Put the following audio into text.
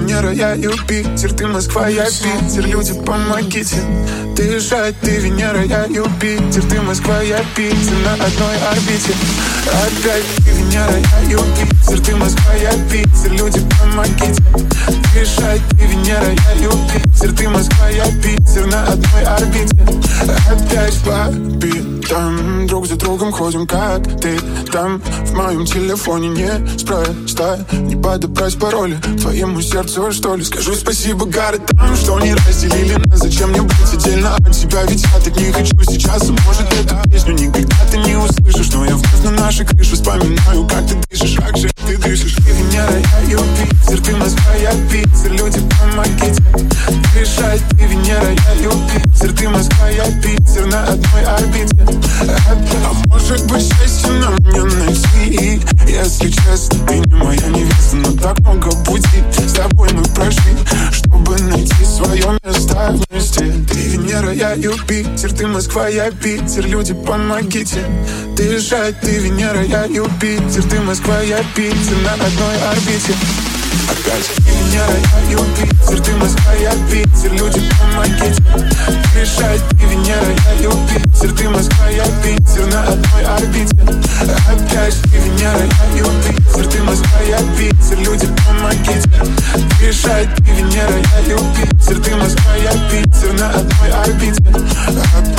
Венера, я Юпитер, ты Москва, я Питер. Люди, помогите. Ты езжай, ты Венера, я Юпитер, ты Москва, я Питер. На одной орбите. Опять ты Венера, я Юпитер, ты Москва, я Питер. Люди, помогите. Ты езжай, ты Венера, я Юпитер, ты Москва, я Питер. На одной орбите. Опять по битам, друг за другом ходим, как ты там. В моем телефоне неспроста не подобрать пароли твоему сердцу, что ли. Скажу спасибо городам, что не разделили нас. Зачем мне быть отдельно от тебя? Ведь я так не хочу сейчас. И может эту песню никогда ты не услышишь, но я вновь на нашей крыше вспоминаю, как ты дышишь, как же ты дышишь. Ты Венера, я Юпитер, ты Москва, я Питер. Люди, помогите. Ты решай, ты Венера, я Юпитер, ты Москва, я Питер. На одной орбите. А может быть счастье нам не найти? Если честно, ты не моя невеста, но так много пути с тобой мы прошли, чтобы найти свое место вместе. Ты Венера, я Юпитер, ты Москва, я Питер. Люди, помогите. Ты езжай, ты Венера, я Юпитер, ты Москва, я Питер. На одной орбите. Опять ты Венера, я Юпитер, ты Москва, я Питер. Люди, помогите. Ты езжай, ты Венера, я Юпитер, ты Москва, я Питер. На одной орбите. Опять ты Венера, я Юпитер, ты Москва, я Питер. Люди, помогите. Ты езжай, ты Венера, я Юпитер, ты Москва, я Питер. На одной орбите.